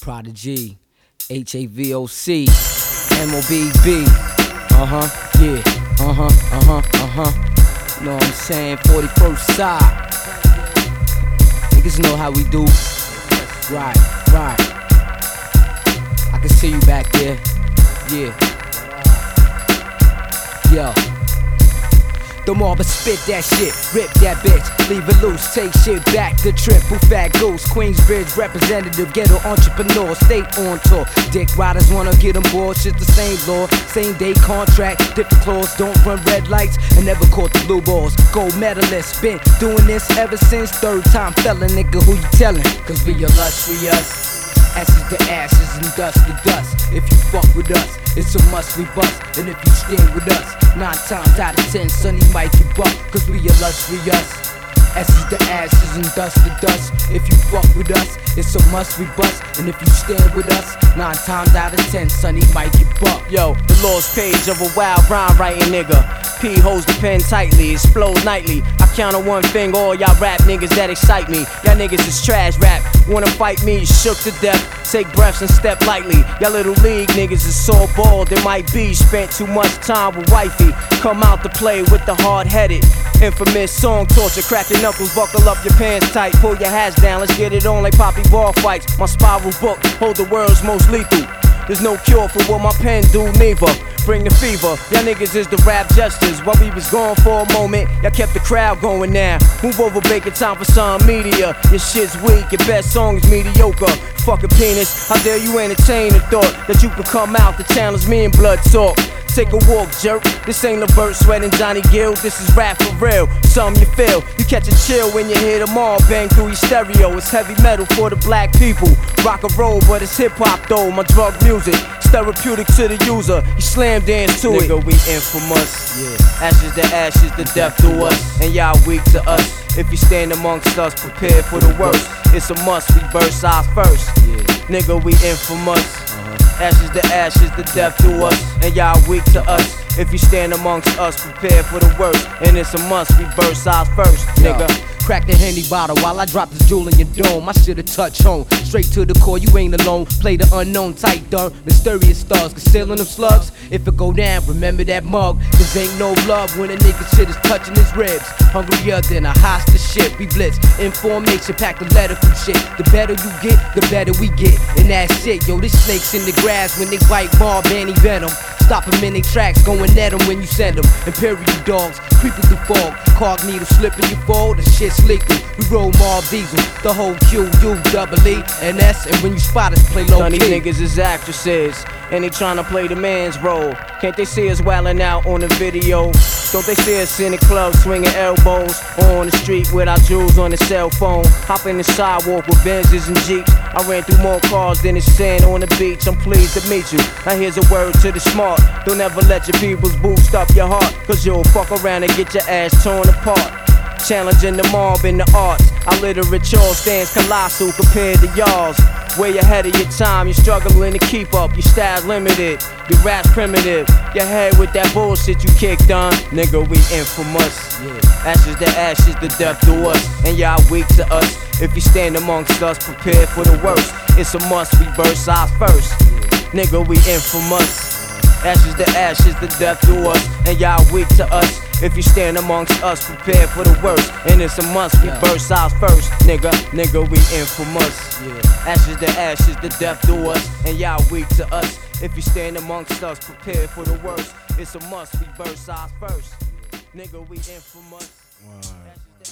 Prodigy, HAVOC, MOBB, yeah, know what I'm saying, 41st side, niggas know how we do, right, I can see you back there, yeah, yo. The more but spit that shit, rip that bitch, leave it loose, take shit back to triple fat goose. Queensbridge representative, ghetto entrepreneur, state on tour. Dick riders wanna get on board, shit the same law, same day contract, different clause, don't run red lights, and never caught the blue balls. Gold medalist, been doing this ever since, third time felon, nigga, who you tellin'? Cause we illustrious. Ashes to ashes and dust to dust. If you fuck with us, it's a must we bust. And if you stand with us, 9 times out of 10, sonny might get bucked. Cause we illustrious. Ashes to ashes and dust to dust. If you fuck with us, it's a must we bust. And if you stand with us, 9 times out of 10, sonny might get bucked. Yo, the lost page of a wild rhyme writing nigga. P holds the pen tightly, explode nightly. I count on one finger, all y'all rap niggas that excite me. Y'all niggas is trash rap, wanna fight me, shook to death. Take breaths and step lightly. Y'all little league niggas is so bald, it might be spent too much time with wifey. Come out to play with the hard-headed. Infamous song torture, crack your knuckles, buckle up your pants tight, pull your hats down, let's get it on like Poppy ball fights. My spiral book, hold the world's most lethal. There's no cure for what my pen do, neither. Bring the fever, y'all niggas is the rap jesters. While we was gone for a moment, y'all kept the crowd going now. Move over, bacon time for some media. Your shit's weak, your best song is mediocre. Fucking penis, how dare you entertain the thought that you could come out the channels me and blood talk. Take a walk, jerk. This ain't Levert, Sweat, and Johnny Gill. This is rap for real. Something you feel. You catch a chill when you hear them all bang through your stereo. It's heavy metal for the black people. Rock and roll, but it's hip hop though. My drug music, it's therapeutic to the user. You slam dance to it. Nigga, we infamous. Yeah. Ashes to ashes, the death to us, and y'all weak to us. If you stand amongst us, prepare for the worst. It's a must. We burst our first. Yeah. Nigga, we infamous. Ashes to ashes, the death to us, and y'all weak to us. If you stand amongst us, prepare for the worst, and it's a must, we burst ours first, nigga. Crack the Henny bottle while I drop this jewel in your dome. My shit'll touch home, straight to the core, you ain't alone. Play the unknown tight dumb, mysterious stars, concealing them slugs. If it go down, remember that mug, cause ain't no love when a nigga shit is touching his ribs. Hungrier than a hostage ship, we blitz. Information, pack the letter from shit. The better you get, the better we get. And that's it, yo, this snake's in the grass when they bite Bob Annie Venom. Stop them in their tracks, going at them when you send them. Imperial dogs, creeping through fog. Cognito slipping you fall, the shit's leaking. We roll Mob Diesel, the whole QUEE and S. And when you spot us, play low key. None of these niggas is actresses, and they tryna play the man's role. Can't they see us wildin' out on the video? Don't they see us in the club swinging elbows? Or on the street with our jewels on the cell phone? Hopping the sidewalk with Benzes and Jeeps. I ran through more cars than the sand on the beach. I'm pleased to meet you. Now here's a word to the smart. Don't ever let your people's boost up your heart, cause you'll fuck around and get your ass torn apart. Challenging the mob in the arts. Our literature stands colossal compared to y'all's. Way ahead of your time, you're struggling to keep up. Your style's limited, your rap's primitive. Your head with that bullshit you kicked on. Nigga, we infamous. Yeah. Ashes to ashes, the death to us, and y'all weak to us. If you stand amongst us, prepare for the worst. It's a must, we burst ours first. Yeah. Nigga, we infamous. Ashes to ashes, the death to us, and y'all weak to us. If you stand amongst us, prepare for the worst, and it's a must, we burst ours first. Nigga, we infamous. Ashes to ashes, the death to us, and y'all weak to us. If you stand amongst us, prepare for the worst. It's a must, we burst ours first. Nigga, we infamous.